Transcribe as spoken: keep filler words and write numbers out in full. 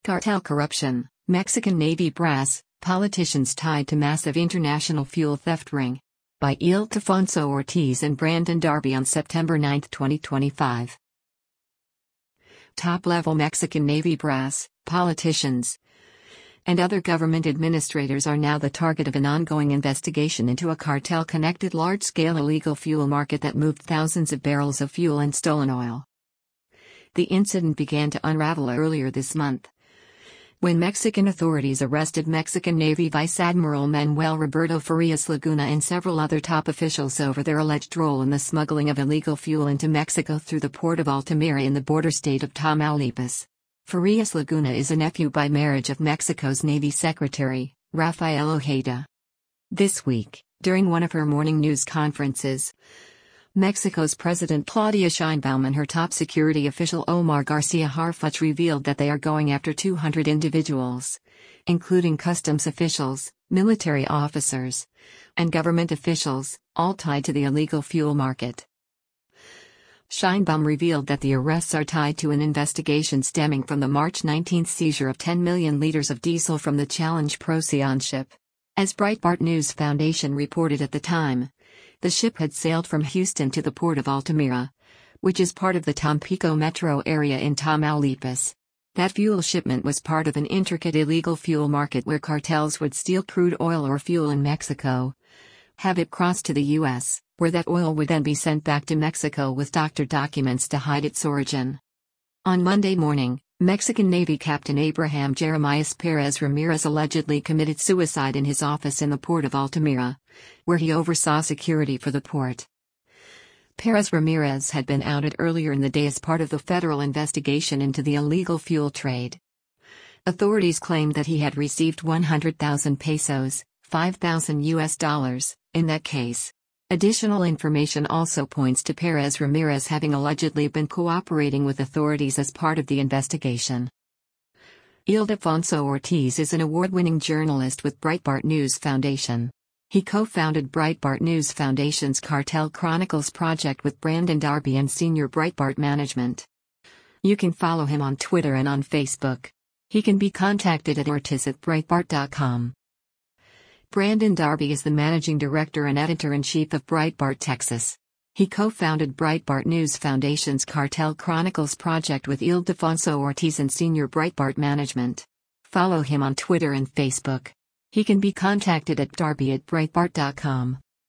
Cartel corruption, Mexican Navy brass, politicians tied to massive international fuel theft ring. By Ildefonso Ortiz and Brandon Darby on September ninth, twenty twenty-five. Top-level Mexican Navy brass, politicians, and other government administrators are now the target of an ongoing investigation into a cartel-connected large-scale illegal fuel market that moved thousands of barrels of fuel and stolen oil. The incident began to unravel earlier this month, when Mexican authorities arrested Mexican Navy Vice Admiral Manuel Roberto Farias Laguna and several other top officials over their alleged role in the smuggling of illegal fuel into Mexico through the port of Altamira in the border state of Tamaulipas. Farias Laguna is a nephew by marriage of Mexico's Navy Secretary, Rafael Ojeda. This week, during one of her morning news conferences, Mexico's President Claudia Sheinbaum and her top security official Omar Garcia Harfuch revealed that they are going after two hundred individuals, including customs officials, military officers, and government officials, all tied to the illegal fuel market. Sheinbaum revealed that the arrests are tied to an investigation stemming from the March nineteenth seizure of ten million liters of diesel from the Challenge Procyon ship. As Breitbart News Foundation reported at the time, the ship had sailed from Houston to the port of Altamira, which is part of the Tampico metro area in Tamaulipas. That fuel shipment was part of an intricate illegal fuel market where cartels would steal crude oil or fuel in Mexico, have it crossed to the U S, where that oil would then be sent back to Mexico with doctored documents to hide its origin. On Monday morning, Mexican Navy Captain Abraham Jeremias Perez Ramirez allegedly committed suicide in his office in the port of Altamira, where he oversaw security for the port. Perez Ramirez had been outed earlier in the day as part of the federal investigation into the illegal fuel trade. Authorities claimed that he had received one hundred thousand pesos, five thousand U S dollars, in that case. Additional information also points to Perez Ramirez having allegedly been cooperating with authorities as part of the investigation. Ildefonso Ortiz is an award-winning journalist with Breitbart News Foundation. He co-founded Breitbart News Foundation's Cartel Chronicles project with Brandon Darby and senior Breitbart management. You can follow him on Twitter and on Facebook. He can be contacted at ortiz at breitbart dot com. Brandon Darby is the managing director and editor-in-chief of Breitbart Texas. He co-founded Breitbart News Foundation's Cartel Chronicles project with Ildefonso Ortiz and senior Breitbart management. Follow him on Twitter and Facebook. He can be contacted at darby at breitbart dot com.